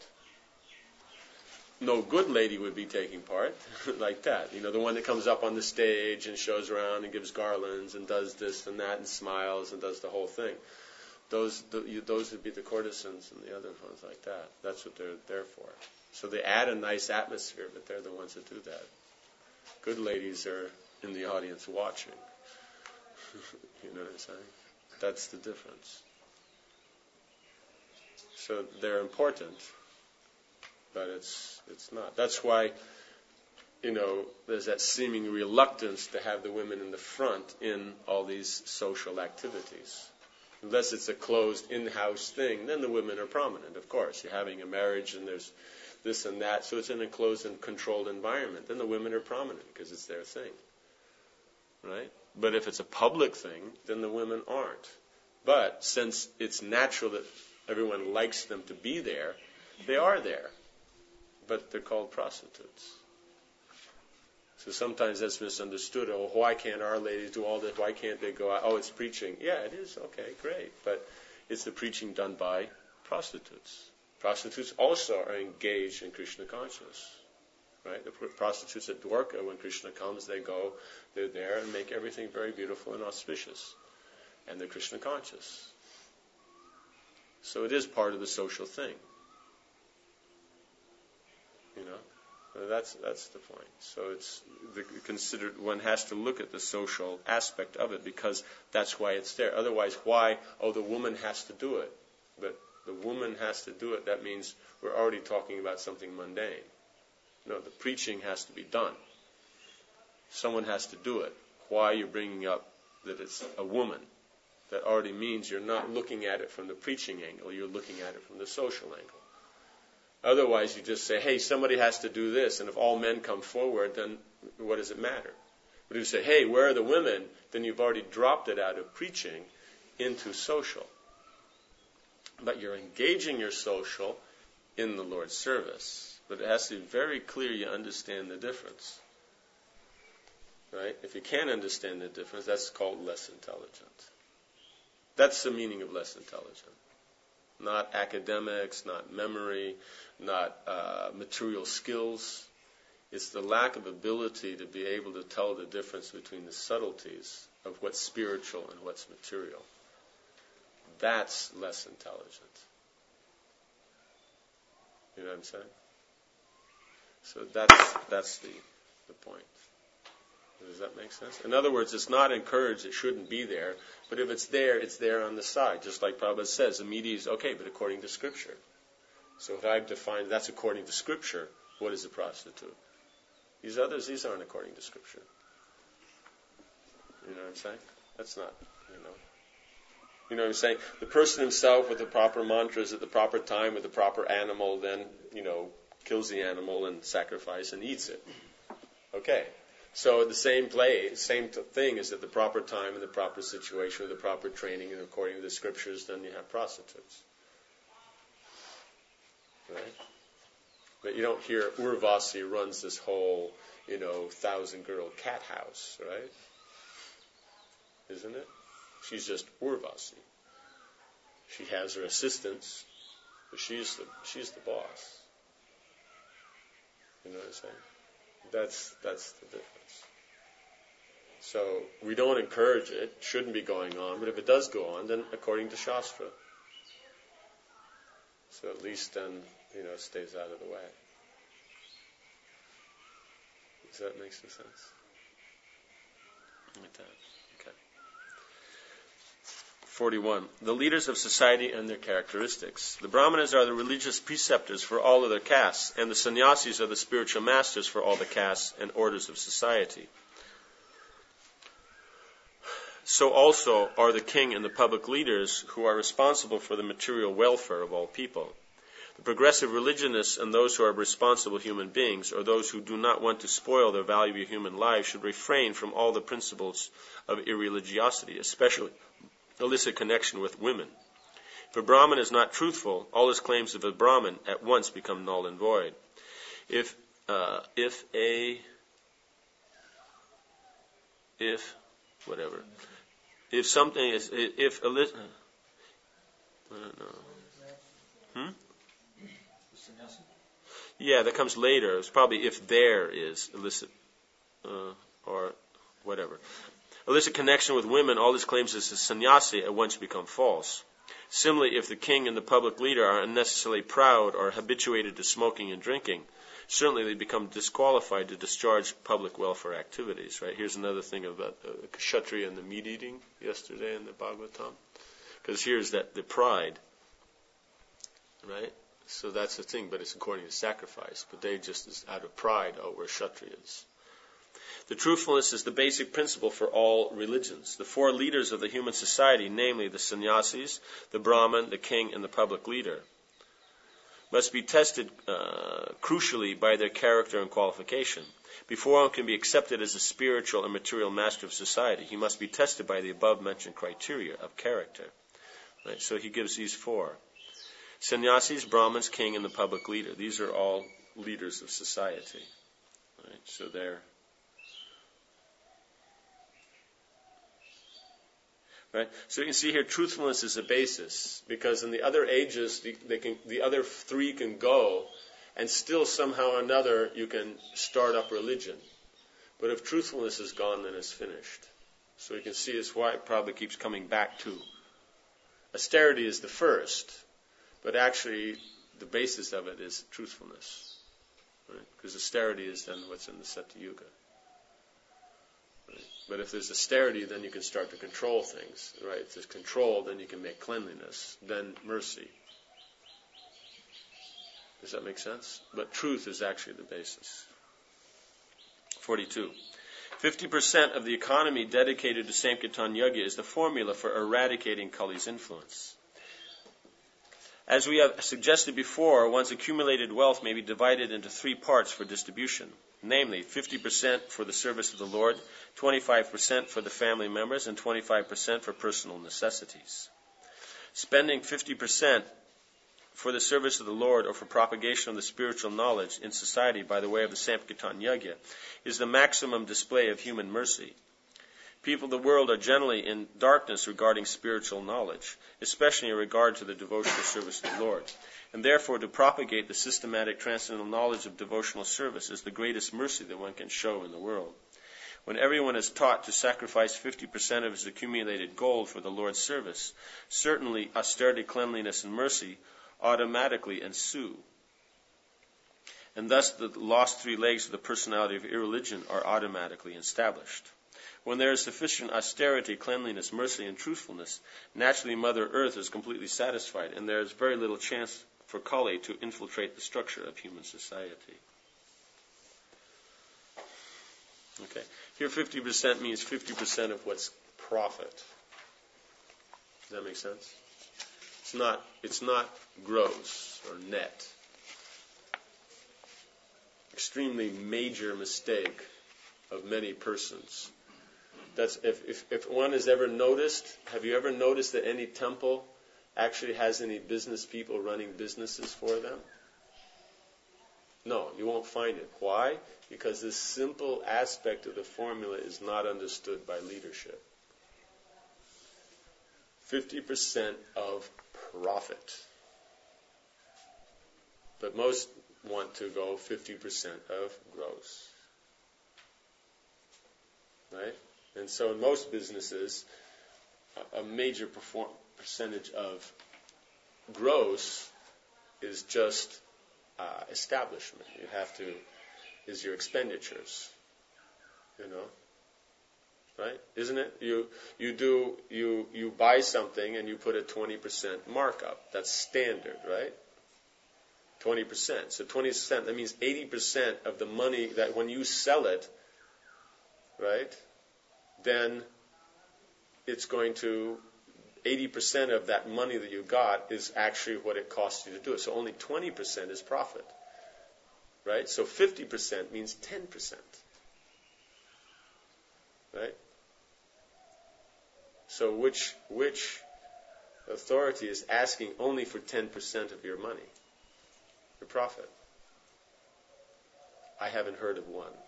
No good lady would be taking part like that. You know, the one that comes up on the stage and shows around and gives garlands and does this and that and smiles and does the whole thing. Those the, you, those would be the courtesans and the other ones like that. That's what they're there for. So they add a nice atmosphere, but they're the ones that do that. Good ladies are in the audience watching. You know what I'm saying? That's the difference. So they're important, but it's it's not. That's why, you know, there's that seeming reluctance to have the women in the front in all these social activities. Unless it's a closed in-house thing, then the women are prominent, of course. You're having a marriage and there's this and that, so it's in a closed and controlled environment. Then the women are prominent because it's their thing. Right? But if it's a public thing, then the women aren't. But since it's natural that everyone likes them to be there, they are there. But they're called prostitutes. So sometimes that's misunderstood. Oh, why can't our ladies do all this? Why can't they go out? Oh, it's preaching. Yeah, it is. Okay, great. But it's the preaching done by prostitutes. Prostitutes also are engaged in Krishna consciousness. Right? The prostitutes at Dwarka, when Krishna comes, they go, they're there and make everything very beautiful and auspicious. And they're Krishna conscious. So it is part of the social thing. You know? That's that's the point. So it's the, considered. One has to look at the social aspect of it because that's why it's there. Otherwise, why? Oh, the woman has to do it. But the woman has to do it. That means we're already talking about something mundane. No, the preaching has to be done. Someone has to do it. Why you're bringing up that it's a woman? That already means you're not looking at it from the preaching angle. You're looking at it from the social angle. Otherwise, you just say, hey, somebody has to do this, and if all men come forward, then what does it matter? But if you say, hey, where are the women? Then you've already dropped it out of preaching into social. But you're engaging your social in the Lord's service. But it has to be very clear you understand the difference. Right? If you can't understand the difference, that's called less intelligent. That's the meaning of less intelligent. Not academics, not memory, not uh, material skills. It's the lack of ability to be able to tell the difference between the subtleties of what's spiritual and what's material. That's less intelligent. You know what I'm saying? So that's that's the, the point. Does that make sense? In other words, it's not encouraged, it shouldn't be there, but if it's there, it's there on the side. Just like Prabhupada says, the media is okay, but according to Scripture. So if I've defined that's according to Scripture, what is a prostitute? These others, these aren't according to Scripture. You know what I'm saying? That's not, you know. You know what I'm saying? The person himself with the proper mantras at the proper time with the proper animal then, you know, kills the animal and sacrifices and eats it. Okay. So the same play, same t- thing is at the proper time and the proper situation with the proper training and according to the Scriptures, then you have prostitutes. Right? But you don't hear Urvasi runs this whole, you know, thousand-girl cat house, right? Isn't it? She's just Urvasi. She has her assistants, but she's the she's the boss. You know what I'm saying? That's that's the difference. So we don't encourage it, shouldn't be going on, but if it does go on, then according to Shastra. So at least then, you know, it stays out of the way. Does that make some sense? Like that. Okay. forty-one. The leaders of society and their characteristics. The Brahmanas are the religious preceptors for all other castes, and the sannyasis are the spiritual masters for all the castes and orders of society. So also are the king and the public leaders who are responsible for the material welfare of all people. The progressive religionists and those who are responsible human beings, or those who do not want to spoil their valuable human lives, should refrain from all the principles of irreligiosity, especially illicit connection with women. If a Brahmin is not truthful, all his claims of a Brahmin at once become null and void. If uh, if a if whatever if something is if illicit, I don't know. Hmm? Yeah, that comes later. It's probably if there is illicit uh, or whatever. Illicit connection with women, all his claims as a sannyasi at once become false. Similarly, if the king and the public leader are unnecessarily proud or habituated to smoking and drinking, certainly they become disqualified to discharge public welfare activities. Right? Here's another thing about the kshatriya and the meat eating yesterday in the Bhagavatam. Because here's that the pride, right? So that's the thing, but it's according to sacrifice. But they just, out of pride, oh, we're kshatriyas. The truthfulness is the basic principle for all religions. The four leaders of the human society, namely the sannyasis, the Brahman, the king, and the public leader, must be tested uh, crucially by their character and qualification. Before one can be accepted as a spiritual and material master of society, he must be tested by the above-mentioned criteria of character. Right? So he gives these four. Sannyasis, Brahmins, king, and the public leader. These are all leaders of society. Right? So they're right. So you can see here, truthfulness is a basis, because in the other ages, the, they can, the other three can go, and still somehow or another you can start up religion. But if truthfulness is gone, then it's finished. So you can see it's why it probably keeps coming back to austerity is the first. But actually, the basis of it is truthfulness. Right? Because austerity is then what's in the Satyuga. Right? But if there's austerity, then you can start to control things. Right? If there's control, then you can make cleanliness. Then mercy. Does that make sense? But truth is actually the basis. forty-two. fifty percent of the economy dedicated to Sankirtan Yajna is the formula for eradicating Kali's influence. As we have suggested before, one's accumulated wealth may be divided into three parts for distribution, namely fifty percent for the service of the Lord, twenty-five percent for the family members, and twenty-five percent for personal necessities. Spending fifty percent for the service of the Lord or for propagation of the spiritual knowledge in society by the way of the Sankirtan Yajna is the maximum display of human mercy. People of the world are generally in darkness regarding spiritual knowledge, especially in regard to the devotional service of the Lord. And therefore, to propagate the systematic transcendental knowledge of devotional service is the greatest mercy that one can show in the world. When everyone is taught to sacrifice fifty percent of his accumulated gold for the Lord's service, certainly austerity, cleanliness, and mercy automatically ensue. And thus the lost three legs of the personality of irreligion are automatically established. When there is sufficient austerity, cleanliness, mercy, and truthfulness, naturally Mother Earth is completely satisfied, and there is very little chance for Kali to infiltrate the structure of human society. Okay. Here fifty percent means fifty percent of what's profit. Does that make sense? It's not, it's not gross or net. Extremely major mistake of many persons. That's if, if, if one has ever noticed, have you ever noticed that any temple actually has any business people running businesses for them? No, you won't find it. Why? Because this simple aspect of the formula is not understood by leadership. fifty percent of profit. But most want to go fifty percent of gross. Right? And so in most businesses, a major perform- percentage of gross is just uh, establishment. You have to, is your expenditures, you know. right? Isn't it? You you do you you buy something and you put a twenty percent markup. That's standard, right? twenty percent. So twenty percent, that means eighty percent of the money that when you sell it, right, then it's going to, eighty percent of that money that you got is actually what it costs you to do it. So only twenty percent is profit, right? So fifty percent means ten percent, right? So which which authority is asking only for ten percent of your money, your profit? I haven't heard of one.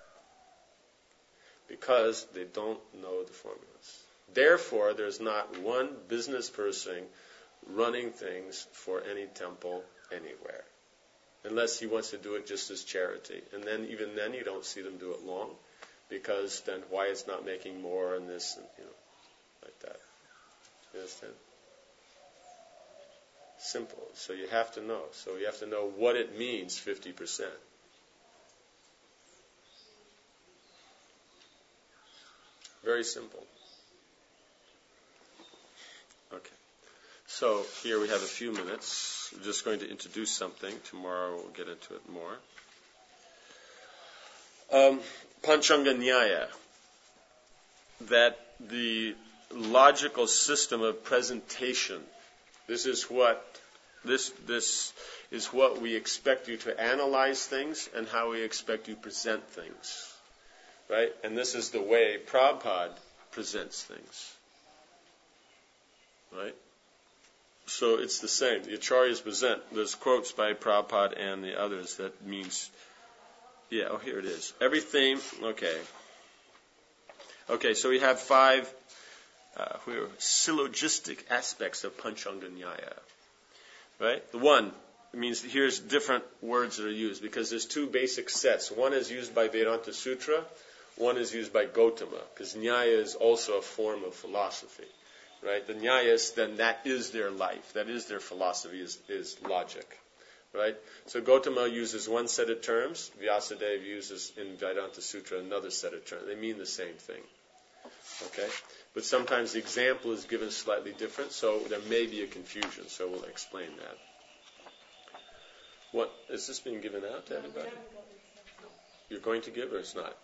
Because they don't know the formulas. Therefore, there's not one business person running things for any temple anywhere. Unless he wants to do it just as charity. And then, even then, you don't see them do it long. Because then why it's not making more and this, and, you know, like that. You understand? Simple. So you have to know. So you have to know what it means, fifty percent. Very simple. Okay. So here we have a few minutes. We're just going to introduce something. Tomorrow we'll get into it more. Um, Panchanga Nyaya. That the logical system of presentation. This is what this this is what we expect you to analyze things and how we expect you to present things. Right? And this is the way Prabhupada presents things. Right? So it's the same. The Acharyas present, there's quotes by Prabhupada and the others that means, yeah, oh, here it is. Everything, okay. Okay, so we have five uh, syllogistic aspects of Panchanga Nyaya. Right? The one, it means here's different words that are used because there's two basic sets. One is used by Vedanta Sutra. One is used by Gautama, because Nyaya is also a form of philosophy, right? The Nyayas, then that is their life, that is their philosophy, is, is logic, right? So Gautama uses one set of terms, Vyasadeva uses in Vedanta Sutra another set of terms. They mean the same thing, okay? But sometimes the example is given slightly different, so there may be a confusion, so we'll explain that. What, is this being given out to everybody? You're going to give or it's not?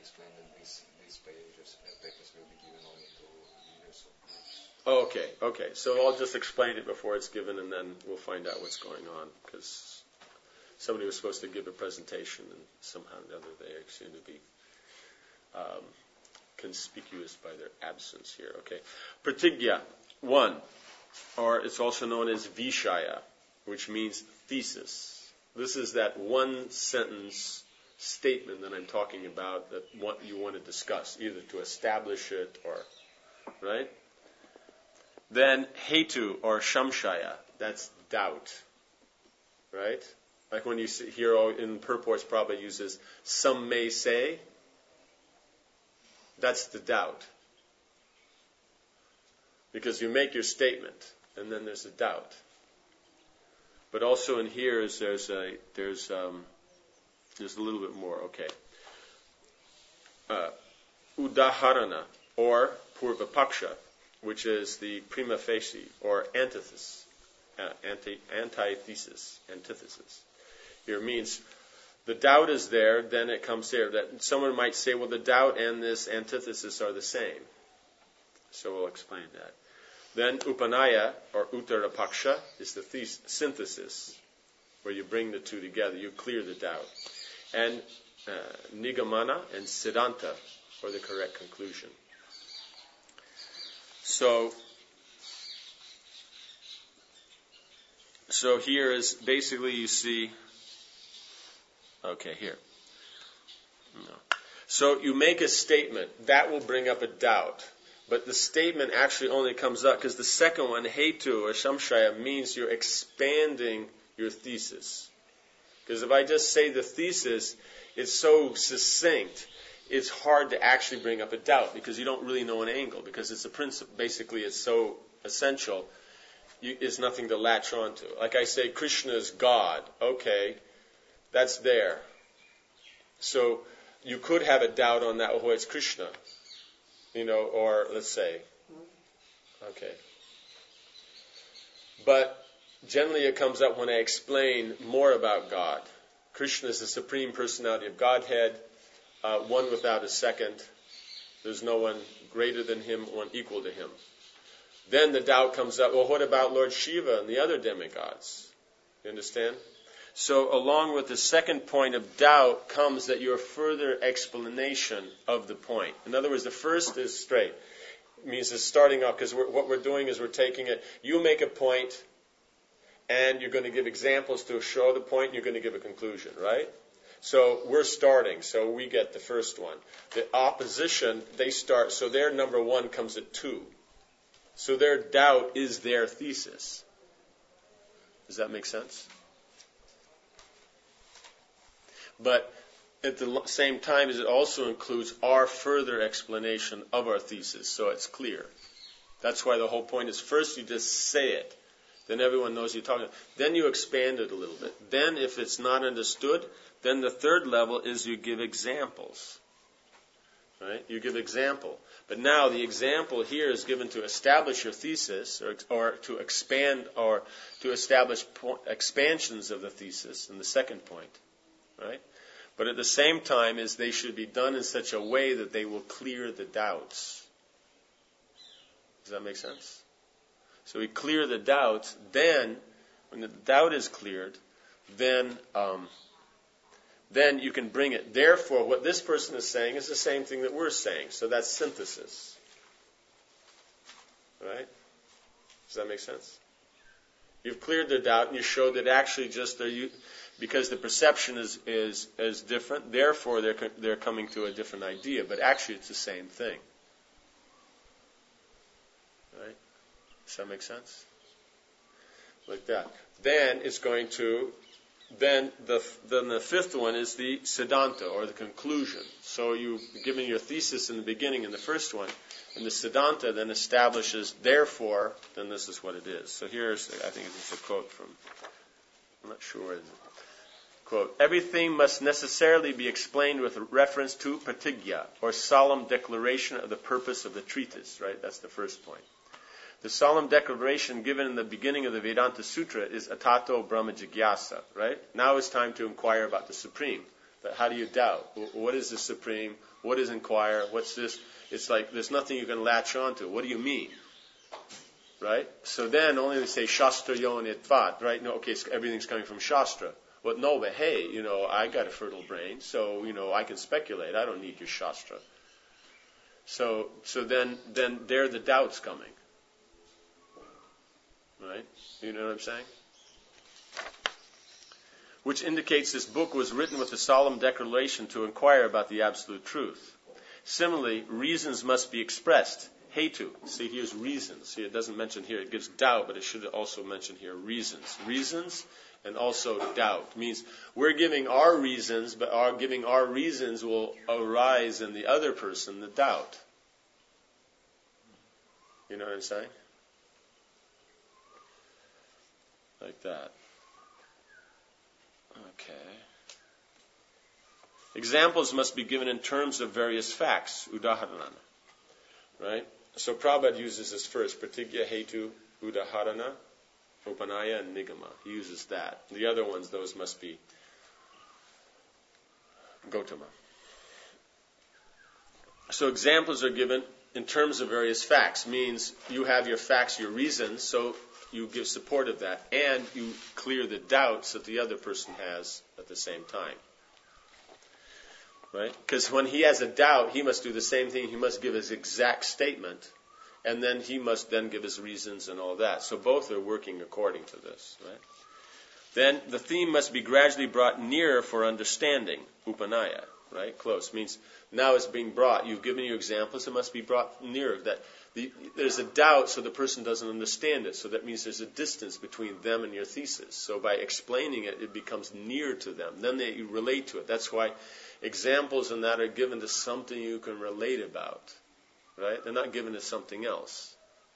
Oh, okay, okay. So I'll just explain it before it's given, and then we'll find out what's going on, because somebody was supposed to give a presentation, and somehow or another they seem to be um, conspicuous by their absence here. Okay, Pratigya, one, or it's also known as Vishaya, which means thesis. This is that one sentence statement that I'm talking about that what you want to discuss, either to establish it or, right? Then hetu or shamshaya, that's doubt, right? Like when you see, hear in purports, Prabhupada uses some may say, that's the doubt. Because you make your statement, and then there's a doubt. But also in here is there's a there's um, there's a little bit more. Okay. Uh, udaharana or purvapaksha, which is the prima facie or antithesis, uh, anti antithesis, antithesis. Here means the doubt is there, then it comes there. That someone might say, well, the doubt and this antithesis are the same. So we'll explain that. Then upanaya or uttarapaksha is the thes- synthesis, where you bring the two together, you clear the doubt. And uh, nigamana and siddhanta, or the correct conclusion. So, so here is basically you see, okay, here. No. So you make a statement, that will bring up a doubt. But the statement actually only comes up because the second one, hetu or shamshaya, means you're expanding your thesis. Because if I just say the thesis, it's so succinct, it's hard to actually bring up a doubt because you don't really know an angle. Because it's a principle, basically it's so essential, you, it's nothing to latch onto. Like I say, Krishna is God. Okay, that's there. So you could have a doubt on that, oh, it's Krishna. You know, or let's say, okay. But generally it comes up when I explain more about God. Krishna is the Supreme Personality of Godhead, uh, one without a second. There's no one greater than him, one equal to him. Then the doubt comes up, well, what about Lord Shiva and the other demigods? You understand? So along with the second point of doubt comes that your further explanation of the point. In other words, the first is straight. It means it's starting off, because what we're doing is we're taking it, you make a point, and you're going to give examples to show the point, and you're going to give a conclusion, right? So we're starting, so we get the first one. The opposition, they start, so their number one comes at two. So their doubt is their thesis. Does that make sense? But at the same time, it also includes our further explanation of our thesis, so it's clear. That's why the whole point is first you just say it. Then everyone knows you're talking. Then you expand it a little bit. Then if it's not understood, then the third level is you give examples. Right? You give example. But now the example here is given to establish your thesis or, or to expand or to establish po- expansions of the thesis in the second point. Right? But at the same time is they should be done in such a way that they will clear the doubts. Does that make sense? So we clear the doubts. Then, when the doubt is cleared, then um, then you can bring it. Therefore, what this person is saying is the same thing that we're saying. So that's synthesis. Right? Does that make sense? You've cleared the doubt and you showed that actually just they're, you, because the perception is, is, is different, therefore they're, they're coming to a different idea. But actually it's the same thing. Right? Does that make sense? Like that. Then it's going to, then the then the fifth one is the Siddhanta, or the conclusion. So you've given your thesis in the beginning in the first one, and the Siddhanta then establishes, therefore, then this is what it is. So here's, I think it's a quote from, I'm not sure where it is. Quote, everything must necessarily be explained with reference to pratigya, or solemn declaration of the purpose of the treatise, right? That's the first point. The solemn declaration given in the beginning of the Vedanta Sutra is Atato Brahma Jigyasa, right? Now it's time to inquire about the Supreme. But how do you doubt? What is the Supreme? What is inquire? What's this? It's like there's nothing you can latch onto. What do you mean? Right? So then only they say Shastra Yon Itvat, right? No, okay, so everything's coming from Shastra. Well, no, but hey, you know, I got a fertile brain, so, you know, I can speculate. I don't need your Shastra. So, so then, then there are the doubts coming. Right? You know what I'm saying? Which indicates this book was written with a solemn declaration to inquire about the absolute truth. Similarly, reasons must be expressed. Hetu. See, here's reasons. See, it doesn't mention here. It gives doubt, but it should also mention here reasons. Reasons and also doubt. Means we're giving our reasons, but our giving our reasons will arise in the other person the doubt. You know what I'm saying? Like that. Okay. Examples must be given in terms of various facts. Udaharana. Right? So Prabhupada uses this first. Pratigya, Hetu, Udaharana, Upanaya, and Nigama. He uses that. The other ones, those must be Gotama. So examples are given in terms of various facts. Means you have your facts, your reasons, so you give support of that, and you clear the doubts that the other person has at the same time. Right? Because when he has a doubt, he must do the same thing. He must give his exact statement, and then he must then give his reasons and all that. So both are working according to this. Right? Then the theme must be gradually brought nearer for understanding. Upanaya. Right? Close. Means now it's being brought. You've given you examples. It must be brought nearer. That the, there's a doubt, so the person doesn't understand it. So that means there's a distance between them and your thesis. So by explaining it, it becomes near to them. Then they relate to it. That's why examples in that are given to something you can relate about. Right? They're not given to something else.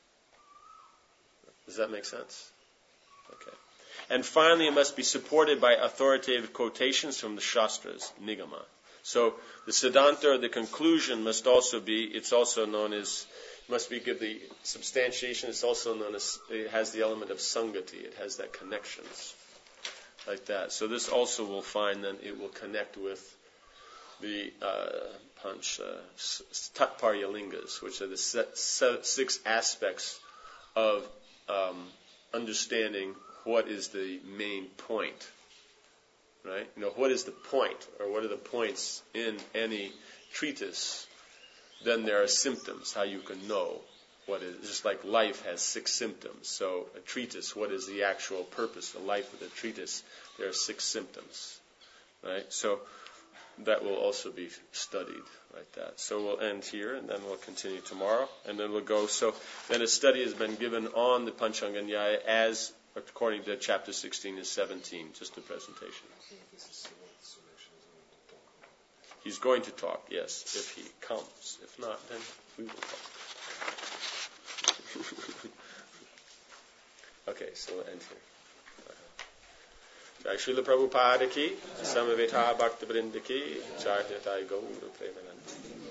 Does that make sense? Okay. And finally, it must be supported by authoritative quotations from the Shastras, Nigama. So the Siddhanta, or the conclusion, must also be, it's also known as, must be give the substantiation, it's also known as, it has the element of Sangati, it has that connections, like that. So this also will find that it will connect with the uh, Panch uh, Tatparya Lingas, which are the se- se- six aspects of um, understanding what is the main point. Right? You know, what is the point, or what are the points in any treatise? Then there are symptoms, how you can know what is, just like life has six symptoms. So a treatise, what is the actual purpose, the life of the treatise? There are six symptoms. Right? So that will also be studied like that. So we'll end here, and then we'll continue tomorrow, and then we'll go. So then a study has been given on the Panchanga Nyaya as according to chapter sixteen and seventeen, just a presentation. He's going to talk, yes, if he comes. If not, then we will talk. Okay, so we'll end here. Jai Srila Prabhupada ki, Samaveta Bhakta Vrinda ki, Jai Jai Gaura Premananda.